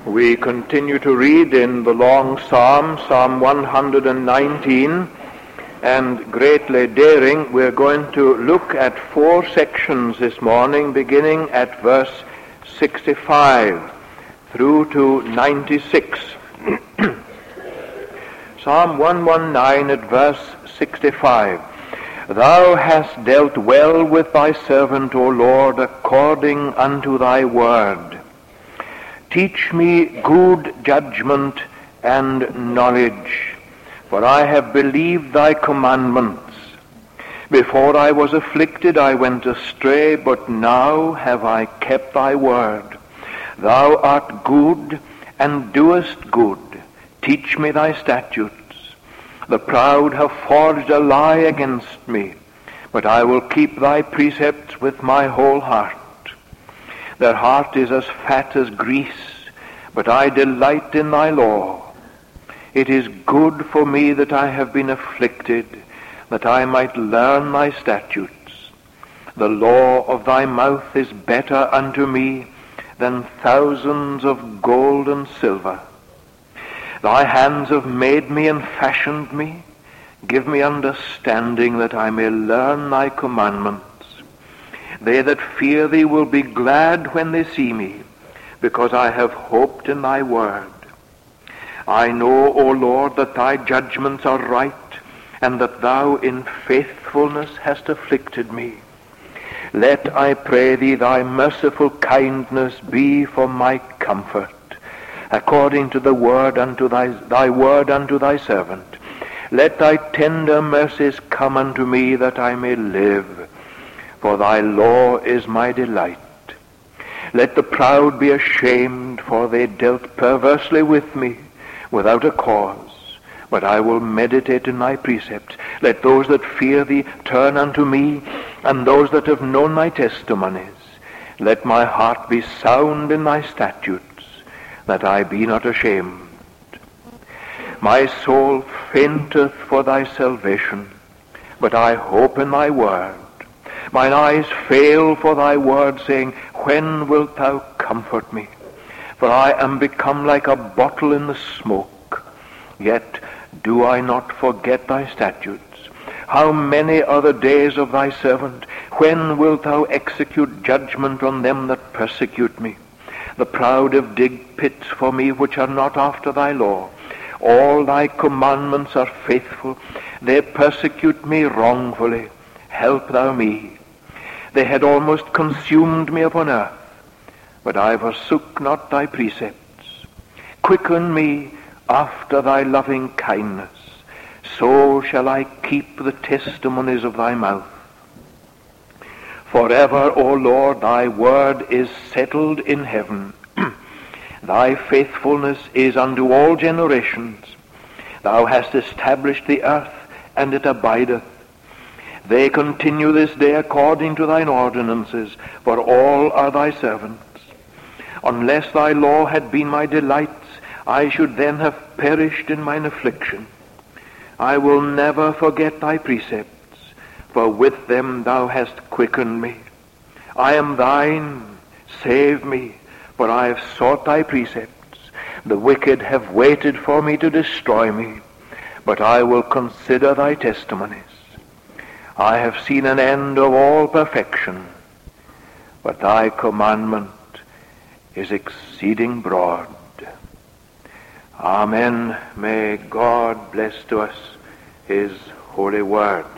We continue to read in the long Psalm, Psalm 119, and greatly daring, we're going to look at 4 sections this morning, beginning at verse 65 through to 96. Psalm 119 at verse 65. Thou hast dealt well with thy servant, O Lord, according unto thy word. Teach me good judgment and knowledge, for I have believed thy commandments. Before I was afflicted I went astray, but now have I kept thy word. Thou art good and doest good. Teach me thy statutes. The proud have forged a lie against me, but I will keep thy precepts with my whole heart. Their heart is as fat as grease, but I delight in thy law. It is good for me that I have been afflicted, that I might learn thy statutes. The law of thy mouth is better unto me than thousands of gold and silver. Thy hands have made me and fashioned me. Give me understanding that I may learn thy commandments. They that fear thee will be glad when they see me, because I have hoped in thy word. I know, O Lord, that thy judgments are right, and that thou in faithfulness hast afflicted me. Let, I pray thee, thy merciful kindness be for my comfort, according to the word unto thy word unto thy servant. Let thy tender mercies come unto me, that I may live, for thy law is my delight. Let the proud be ashamed, for they dealt perversely with me without a cause, but I will meditate in thy precepts. Let those that fear thee turn unto me, and those that have known thy testimonies. Let my heart be sound in thy statutes, that I be not ashamed. My soul fainteth for thy salvation, but I hope in thy word. Mine eyes fail for thy word, saying, when wilt thou comfort me? For I am become like a bottle in the smoke. Yet do I not forget thy statutes. How many are the days of thy servant? When wilt thou execute judgment on them that persecute me? The proud have digged pits for me which are not after thy law. All thy commandments are faithful. They persecute me wrongfully. Help thou me. They had almost consumed me upon earth, but I forsook not thy precepts. Quicken me after thy loving kindness, so shall I keep the testimonies of thy mouth. Forever, O Lord, thy word is settled in heaven. Thy faithfulness is unto all generations. Thou hast established the earth, and it abideth. They continue this day according to thine ordinances, for all are thy servants. Unless thy law had been my delights, I should then have perished in mine affliction. I will never forget thy precepts, for with them thou hast quickened me. I am thine, save me, for I have sought thy precepts. The wicked have waited for me to destroy me, but I will consider thy testimonies. I have seen an end of all perfection, but thy commandment is exceeding broad. Amen. May God bless to us his holy word.